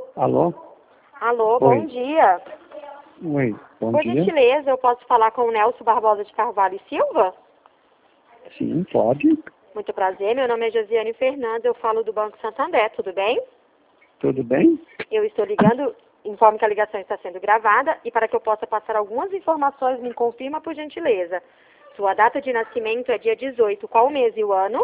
Alô? Alô, Oi. bom dia. Oi, bom Por dia. gentileza, eu posso falar com o Nelson Barbosa de Carvalho e Silva? Sim, pode. Muito prazer, meu nome é Josiane Fernandes, eu falo do Banco Santander, tudo bem? Tudo bem? Eu estou ligando, informo que a ligação está sendo gravada e para que eu possa passar algumas informações, me confirma por gentileza. Sua data de nascimento é dia 18, qual o mês e o ano?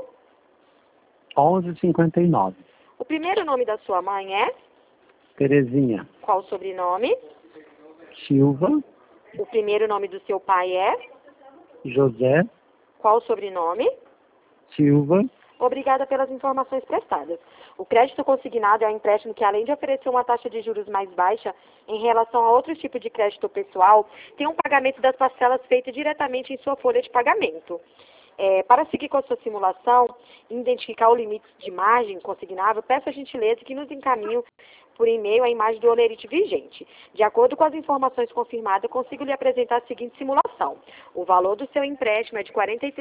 11h59. O primeiro nome da sua mãe é? Terezinha Qual o sobrenome? Silva, O primeiro nome do seu pai é? José Qual o sobrenome? Silva. Obrigada pelas informações prestadas. O crédito consignado é um empréstimo que, além de oferecer uma taxa de juros mais baixa em relação a outros tipos de crédito pessoal, tem um pagamento das parcelas feito diretamente em sua folha de pagamento. Para seguir com a sua simulação e identificar o limite de margem consignável, peço a gentileza que nos encaminhe por e-mail a imagem do holerite vigente. De acordo com as informações confirmadas, consigo lhe apresentar a seguinte simulação. O valor do seu empréstimo é de R$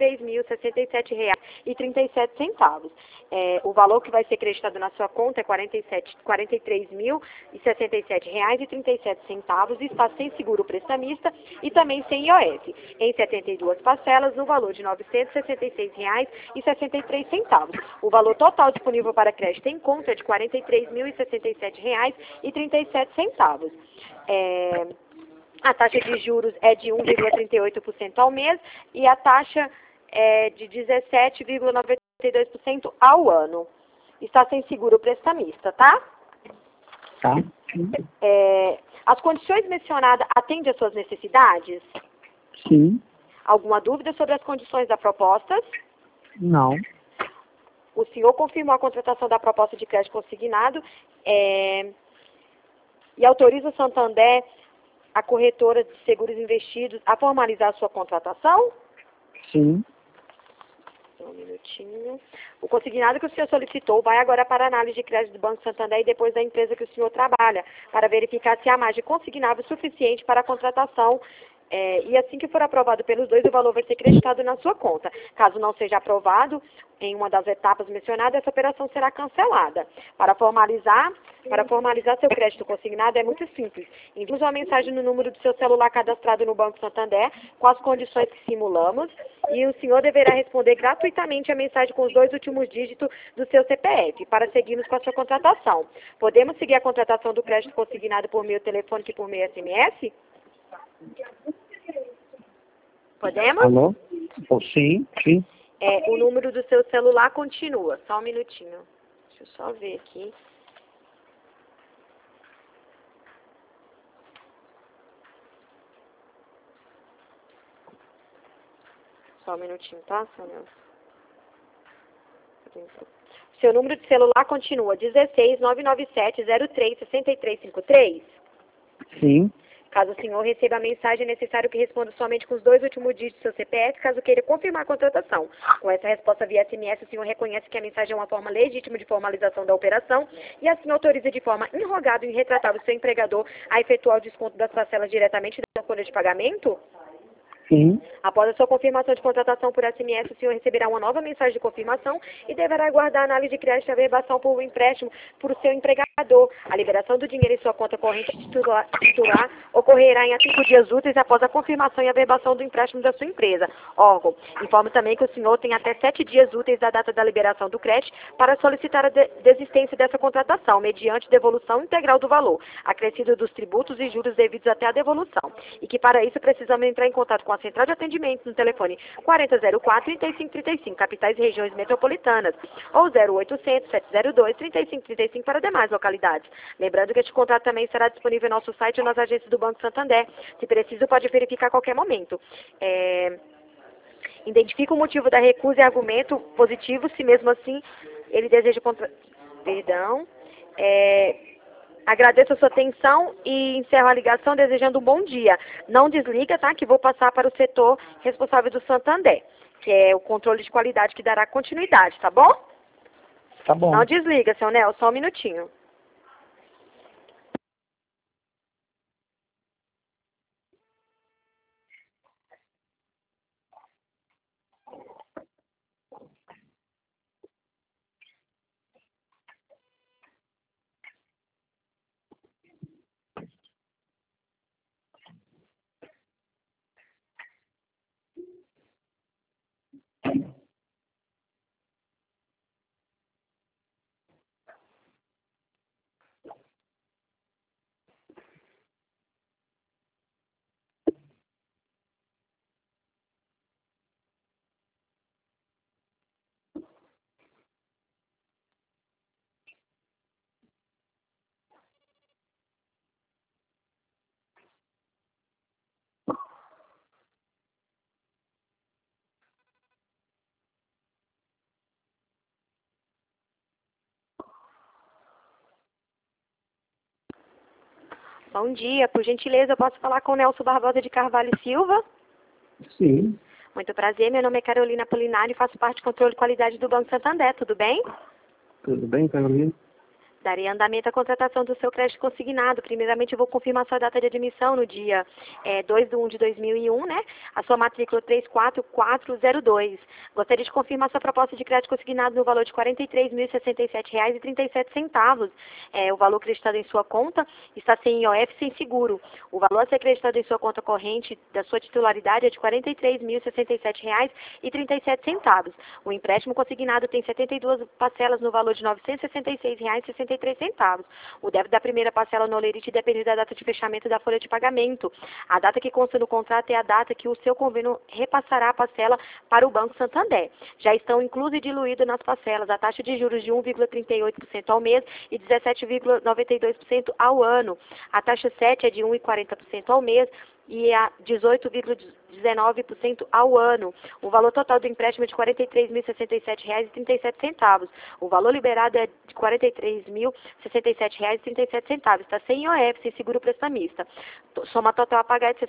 43.067,37. O valor que vai ser creditado na sua conta é R$ 43.067,37 e está sem seguro prestamista e também sem IOF, em 72 parcelas, no valor de R$ 966,63. O valor total disponível para crédito em conta é de R$ 43.067,37. A taxa de juros é de 1,38% ao mês e a taxa é de 17,92% ao ano. Está sem seguro prestamista, tá? Tá? As condições mencionadas atendem às suas necessidades? Sim. Alguma dúvida sobre as condições da proposta? Não. O senhor confirmou a contratação da proposta de crédito consignado e autoriza o Santander, a corretora de seguros investidos, a formalizar a sua contratação? Sim. Um minutinho. O consignado que o senhor solicitou vai agora para a análise de crédito do Banco Santander e depois da empresa que o senhor trabalha, para verificar se há margem consignável suficiente para a contratação. E assim que for aprovado pelos dois, o valor vai ser creditado na sua conta. Caso não seja aprovado em uma das etapas mencionadas, essa operação será cancelada. Para formalizar seu crédito consignado é muito simples. Envie uma mensagem no número do seu celular cadastrado no Banco Santander com as condições que simulamos e o senhor deverá responder gratuitamente a mensagem com os 2 últimos dígitos do seu CPF para seguirmos com a sua contratação. Podemos seguir a contratação do crédito consignado por meio telefônico e por meio SMS? Podemos? Alô? Oh, sim, sim. O número do seu celular continua. Só um minutinho. Deixa eu só ver aqui. Só um minutinho, tá, senhor? Seu número de celular continua 16 997 03 6353. Sim. Caso o senhor receba a mensagem, é necessário que responda somente com os 2 últimos dígitos do seu CPF, caso queira confirmar a contratação. Com essa resposta via SMS, o senhor reconhece que a mensagem é uma forma legítima de formalização da operação e assim autoriza de forma irrogável e irretratável o seu empregador a efetuar o desconto das parcelas diretamente da folha de pagamento? Sim. Após a sua confirmação de contratação por SMS, o senhor receberá uma nova mensagem de confirmação e deverá aguardar a análise de crédito e averbação por empréstimo por o seu empregador. A liberação do dinheiro em sua conta corrente titular ocorrerá em 5 dias úteis após a confirmação e averbação do empréstimo da sua empresa. Órgão, informo também que o senhor tem até 7 dias úteis da data da liberação do crédito para solicitar a desistência dessa contratação, mediante devolução integral do valor, acrescido dos tributos e juros devidos até a devolução. E que para isso precisamos entrar em contato com a central de atendimento no telefone 4004-3535, capitais e regiões metropolitanas, ou 0800-702-3535 para demais localidades. Lembrando que este contrato também será disponível no nosso site ou nas agências do Banco Santander. Se preciso, pode verificar a qualquer momento. Identifica o motivo da recusa e argumento positivo, se mesmo assim ele deseja Agradeço a sua atenção e encerro a ligação desejando um bom dia. Não desliga, tá? Que vou passar para o setor responsável do Santander, que é o controle de qualidade que dará continuidade, tá bom? Tá bom. Não desliga, seu Nelson, só um minutinho. Bom dia. Por gentileza, eu posso falar com o Nelson Barbosa de Carvalho e Silva? Sim. Muito prazer, meu nome é Carolina Apolinário e faço parte do controle de qualidade do Banco Santander, tudo bem? Tudo bem, Carolina? Darei andamento à contratação do seu crédito consignado. Primeiramente, eu vou confirmar sua data de admissão no dia 2/1/2001, né? A sua matrícula 34402. Gostaria de confirmar sua proposta de crédito consignado no valor de R$ 43.067,37. O valor acreditado em sua conta está sem IOF, sem seguro. O valor a ser acreditado em sua conta corrente da sua titularidade é de R$ 43.067,37. O empréstimo consignado tem 72 parcelas no valor de R$ 966,63. O débito da primeira parcela no Olerite depende da data de fechamento da folha de pagamento. A data que consta no contrato é a data que o seu convênio repassará a parcela para o Banco Santander. Já estão incluso e diluído nas parcelas a taxa de juros de 1,38% ao mês e 17,92% ao ano. A taxa 7 é de 1,40% ao mês e a 18,19% ao ano. O valor total do empréstimo é de R$ 43.067,37. O valor liberado é de R$ 43.067,37. Está sem IOF, sem seguro prestamista. Soma total a pagar é de R$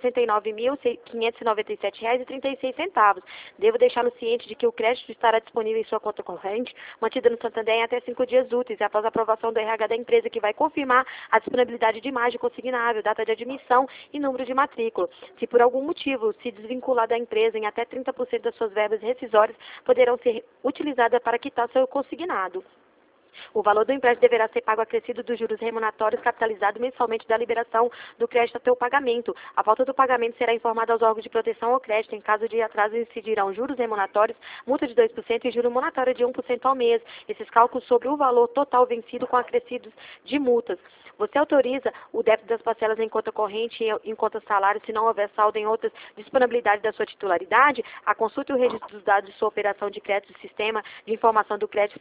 69.597,36. Devo deixá-lo ciente de que o crédito estará disponível em sua conta corrente, mantida no Santander em até 5 dias úteis, após a aprovação do RH da empresa, que vai confirmar a disponibilidade de imagem consignável, data de admissão e número de matrícula. Se por algum motivo se desvincular da empresa, em até 30% das suas verbas rescisórias poderão ser utilizadas para quitar seu consignado. O valor do empréstimo deverá ser pago acrescido dos juros remuneratórios capitalizados mensalmente da liberação do crédito até o pagamento. A falta do pagamento será informada aos órgãos de proteção ao crédito. Em caso de atraso, incidirão juros remuneratórios, multa de 2% e juro monetário de 1% ao mês. Esses cálculos sobre o valor total vencido com acrescidos de multas. Você autoriza o débito das parcelas em conta corrente e em conta salário se não houver saldo em outras disponibilidades da sua titularidade? A consulta e o registro dos dados de sua operação de crédito do Sistema de Informação do Crédito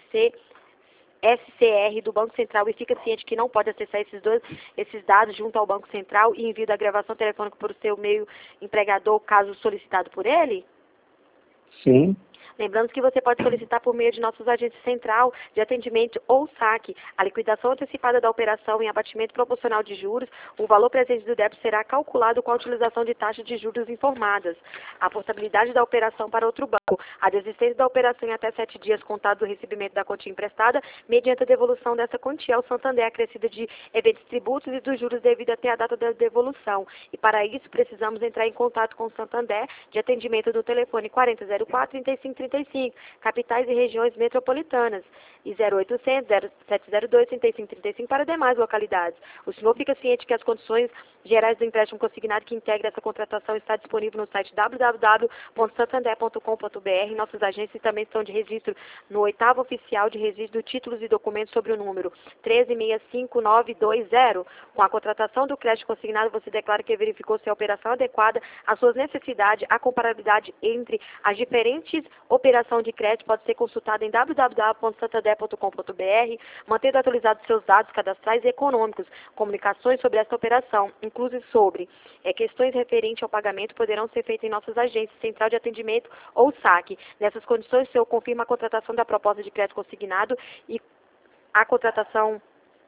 SCR do Banco Central e fica ciente que não pode acessar esses dados junto ao Banco Central e envio da gravação telefônica por seu meio empregador, caso solicitado por ele? Sim. Lembrando que você pode solicitar por meio de nossos agentes central de atendimento ou saque a liquidação antecipada da operação em abatimento proporcional de juros. O valor presente do débito será calculado com a utilização de taxas de juros informadas. A portabilidade da operação para outro banco. A desistência da operação em até 7 dias contado do recebimento da quantia emprestada, mediante a devolução dessa quantia ao Santander acrescida de eventos tributos e dos juros devido até a data da devolução. E para isso precisamos entrar em contato com o Santander de atendimento do telefone 4004-3535, capitais e regiões metropolitanas, e 0800-0702-3535 para demais localidades. O senhor fica ciente que as condições gerais do empréstimo consignado que integra essa contratação está disponível no site www.santander.com.br. Nossas agências também estão de registro no 8º Oficial de Registro de Títulos e Documentos sobre o número 1365920. Com a contratação do crédito consignado, você declara que verificou se a operação adequada às suas necessidades. A comparabilidade entre as diferentes operações de crédito pode ser consultada em www.santander.com.br, mantendo atualizados seus dados cadastrais e econômicos. Comunicações sobre esta operação, inclusive sobre questões referentes ao pagamento, poderão ser feitas em nossas agências, central de atendimento ou saque. Nessas condições, o senhor confirma a contratação da proposta de crédito consignado e a contratação...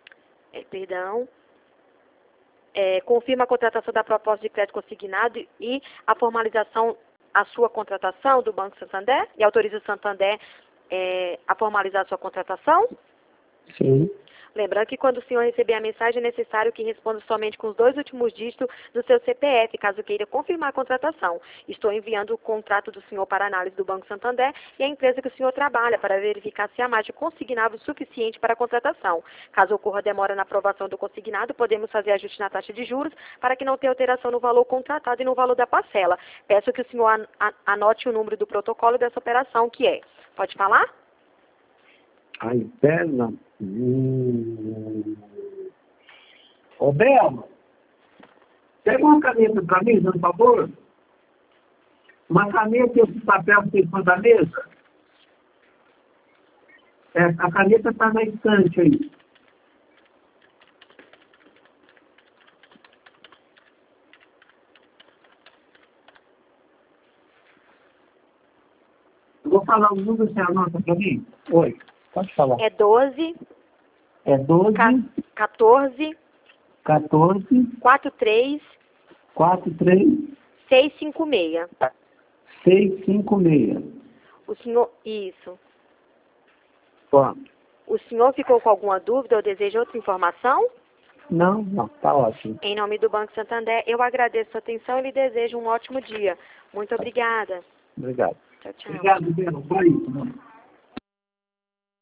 confirma a contratação da proposta de crédito consignado e a formalização, a sua contratação do Banco Santander, e autoriza o Santander a formalizar a sua contratação? Sim. Lembrando que quando o senhor receber a mensagem, é necessário que responda somente com os 2 últimos dígitos do seu CPF, caso queira confirmar a contratação. Estou enviando o contrato do senhor para análise do Banco Santander e a empresa que o senhor trabalha para verificar se a margem consignável é suficiente para a contratação. Caso ocorra demora na aprovação do consignado, podemos fazer ajuste na taxa de juros para que não tenha alteração no valor contratado e no valor da parcela. Peço que o senhor anote o número do protocolo dessa operação, que é... Pode falar? A interna. Ô, Bela, pega uma caneta para mim, por favor. Uma caneta e esse papel que tem em cima da mesa. A caneta está na estante aí. Eu vou falar o número, você anota para mim? Oi, pode falar. É 12... É 12... 14... 14 43 43 656. 656. O senhor... Isso. Bom, O senhor ficou com alguma dúvida ou deseja outra informação? não, tá ótimo. Em nome do Banco Santander, eu agradeço a sua atenção e lhe desejo um ótimo dia. Muito obrigada. Obrigado. Tchau, tchau. Obrigado, Belo. Foi isso, né?